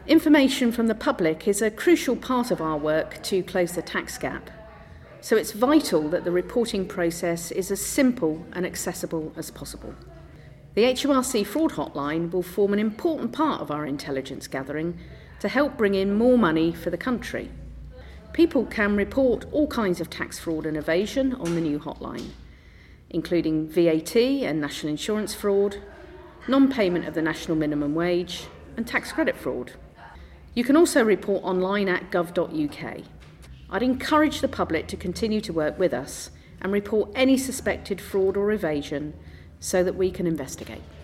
Information from the public is a crucial part of our work to close the tax gap, so it's vital that the reporting process is as simple and accessible as possible. The HMRC Fraud Hotline will form an important part of our intelligence gathering to help bring in more money for the country. People can report all kinds of tax fraud and evasion on the new hotline, including VAT and national insurance fraud, non-payment of the national minimum wage, and tax credit fraud. You can also report online at gov.uk. I'd encourage the public to continue to work with us and report any suspected fraud or evasion so that we can investigate.